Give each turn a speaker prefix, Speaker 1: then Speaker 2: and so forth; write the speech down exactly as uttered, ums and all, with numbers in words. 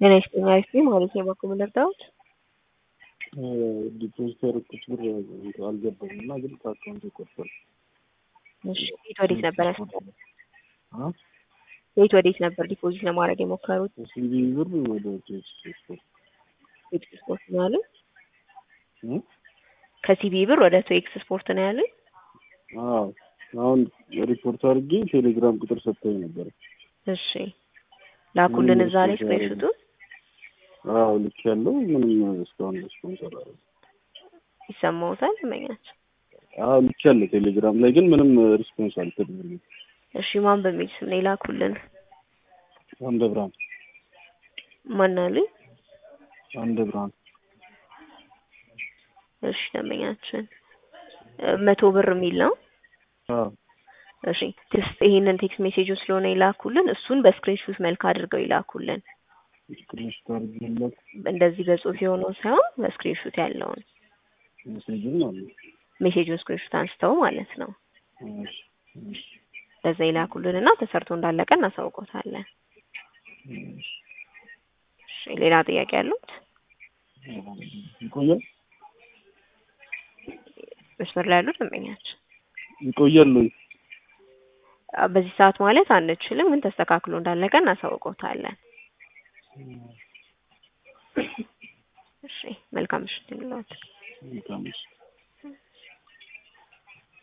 Speaker 1: ጤና ይስጥልኝ አሪፍ ነኝ ማለት ነው። በኩል ለርዳውት
Speaker 2: ዲፖዚት ያደረኩት ብር አልገባም እና ግን ከአካውንት ይቆርጣል።
Speaker 1: እሺ የት ወዴት ነበር ያስገቡት? የት ወዴት ነበር ዲፖዚት ለማድረግ የሞከሩት?
Speaker 2: ሲቢ ብር ወደ ቴክስፖርት
Speaker 1: ኤክስፖርት ነው ያሉት? ከሲቢ ብር ወደ ቴክስ ስፖርት ነው ያሉት?
Speaker 2: አዎ አሁን ሪፖርት አድርጌ ቴሌግራም ቁጥር ሰጥተኝ ነበር።
Speaker 1: እሺ ላኩልን እዛ ላይ ስክሪንሾቱ?
Speaker 2: አዎ ልክ ያለው ምንም እስካሁን ሪስፖንስ አላደረገም።
Speaker 1: ይሰማውታል መኛቸው?
Speaker 2: አዎ ልክ ያለው ቴሌግራም ላይ ግን ምንም ሪስፖንስ አልተደረገም።
Speaker 1: እሺ ማን በሚል ስም ነው ላኩልን?
Speaker 2: አንደ ብርሃን
Speaker 1: ማን አለኝ?
Speaker 2: አንደ ብርሃን።
Speaker 1: እሺ ደንበኛችን መቶ ብር የሚል ነው።
Speaker 2: አዎ
Speaker 1: እሺ ቴክስት ይሄንን ቴክስት ሜሴጁን ስለሆነ ይላኩልን እሱን በስክሪንሾት መልክ አድርገው ይላኩልን።
Speaker 2: ስክሪንሾት አድርጌለት
Speaker 1: እንደዚህ በጽሁፍ የሆነው ሳይሆን በስክሪንሾት ያለውን
Speaker 2: ሜሴጁን ማለት
Speaker 1: ሜሴጁን ስክሪንሾት አንስተው ማለት ነው።
Speaker 2: እሺ እሺ
Speaker 1: በዛ ይላኩልንና ተሰርቶ እንዳለቀ እናሳውቆታለን። እሺ ሌላ ጥያቄ ያሉት?
Speaker 2: ይቆያል
Speaker 1: መስመር ላይ ያሉት ደንበኛችን
Speaker 2: ይቆያል ወይ?
Speaker 1: በዚህ ሰዓት ማለት አንችልም፣ ግን ተስተካክሎ እንዳለቀ እናሳውቆታለን። እሺ መልካም ምሽት ይሁንልዎት።
Speaker 2: መልካም ምሽት።